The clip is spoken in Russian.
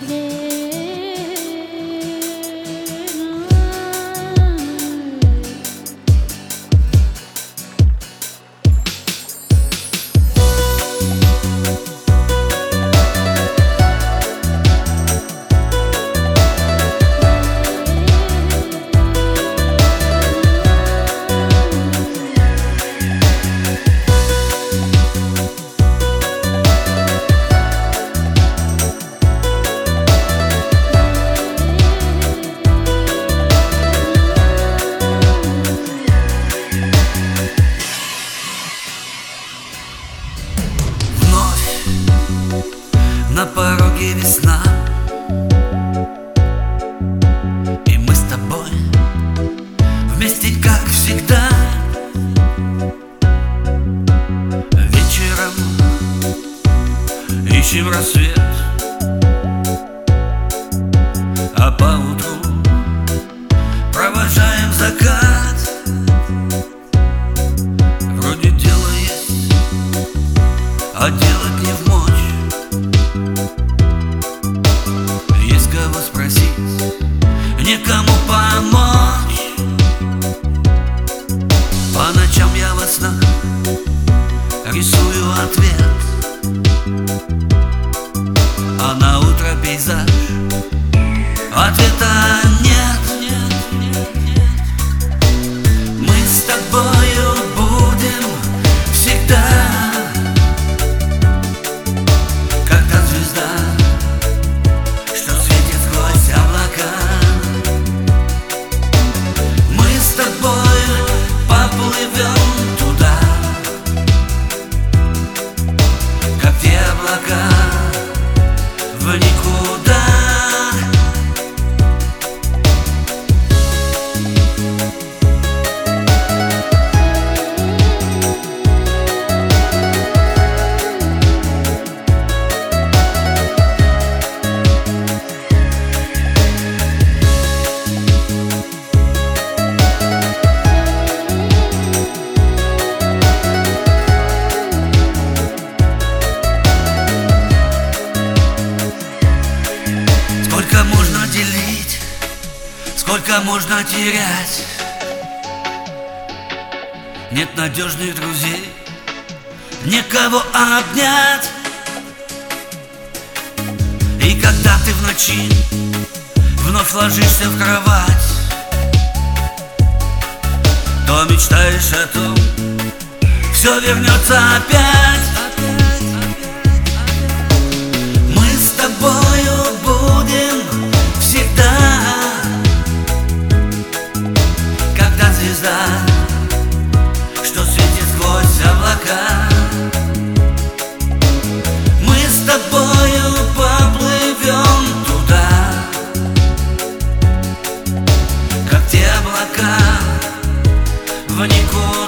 На пороге весна, и мы с тобой вместе, как всегда. Вечером ищем рассвет, а поутру провожаем закат. Вроде дела есть, а делать не в мочь. Есть кого спросить, некому помочь. По ночам я во снах рисую ответ, а на утро пейзаж, ответа нет. Мы с тобою будем всегда, как та звезда, что светит сквозь облака. Мы с тобою поплывем туда, как те облака, в никуда. Сколько можно делить, сколько можно терять? Нет надежных друзей, некого обнять. И когда ты в ночи вновь ложишься в кровать, то мечтаешь о том, все вернется опять. Мы с тобою будем всегда, как та звезда, что светит сквозь облака. Мы с тобою поплывем туда, как те облака, в никуда.